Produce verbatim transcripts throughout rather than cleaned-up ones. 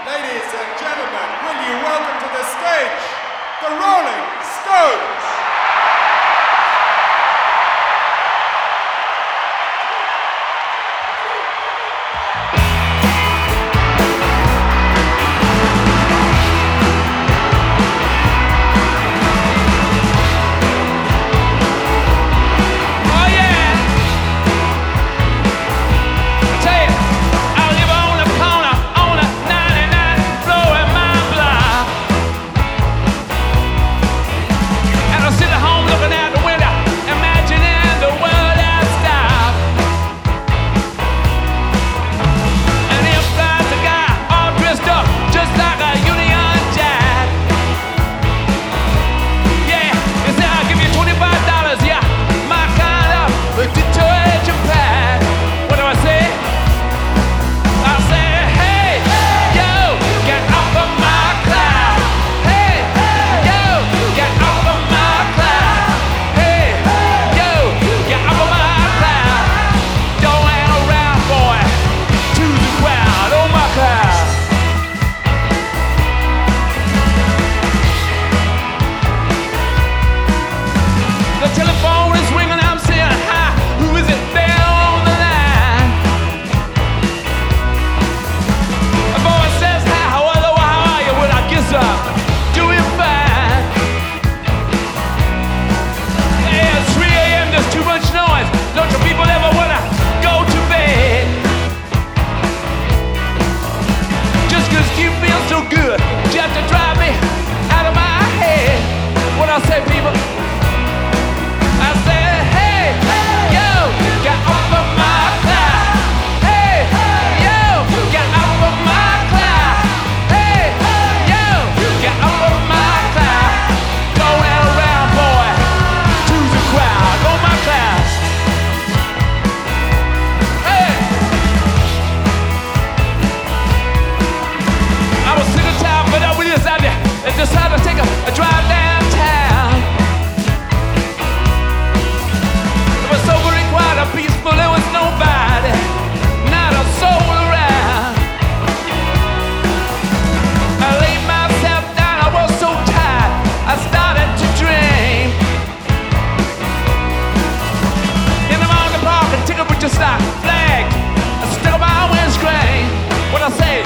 Ladies and gentlemen, will you welcome to the stage the Rolling Stones? Decided to take a, a drive downtown. It was so very quiet and peaceful, there was nobody, not a soul around. I laid myself down, I was so tired, I started to dream. In the morning park and ticket with just like flag, I stuck on my windscreen. What I say?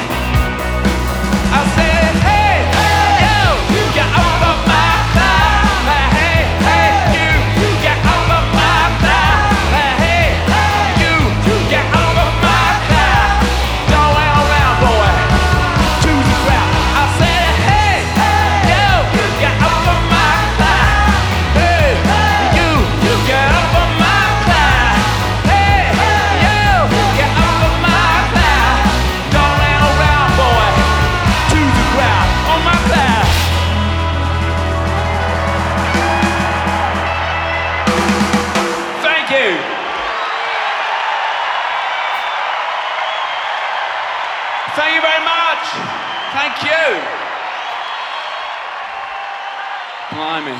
I said, hey. Get off of my cloud, hey, hey, you, get off of my cloud, hey, hey, you, get off of my cloud. Don't hang around, boy, choose a crowd. I said, hey, you, get off of my cloud, hey, you, get off of my cloud, hey, you, get off of my cloud. Don't hang around, boy, choose a crowd on my cloud. Thank you. Thank you very much. Thank you. Blimey.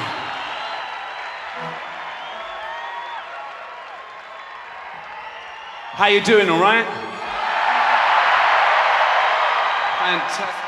How you doing, all right? Fantastic.